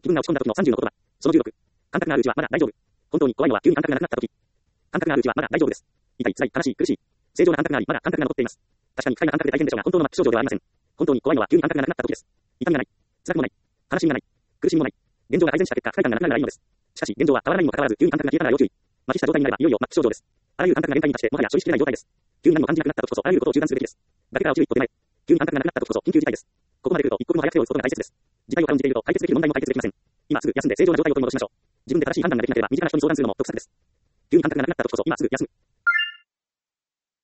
気分が落ち込んだ時の30の言葉。その16。感覚があるうちはまだ大丈夫。本当に怖いのは急に感覚がなくなった時。感覚があるうちはまだ大丈夫です。痛い、辛い、悲しい、苦しい。正常な感覚があり、まだ感覚が残っています。確かに不快な感覚で大変でしょうが、本当の末期症状ではありません。本当に怖いのは急に感覚がなくなった時です。痛みがない。辛くもない。悲しみがない。苦しみもない。現状が改善した結果、不快感がなくなるならいいのです。しかし、現状は変わらないにもかかわらず、急に感覚が消えたなら要注意。麻痺した状態になれば、いよいよ末期症状です。あらゆる感覚が限界に達して、もはや処理しきれない状態です。急に何も感じなくなった時こそ、あらゆることを中断するべきです。崖から落ちる一歩手前。急に感覚がなくなった時こそ、緊急事態です。ここまで来ると、一刻も早く手を打つことが大切です。事態を軽んじていると、解決できる問題も解決できません。今すぐ休んで正常な状態を取り戻しましょう。自分で正しい判断ができなければ、身近な人に相談するのも得策です。急に感覚がなくなった時こそ、今すぐ休む。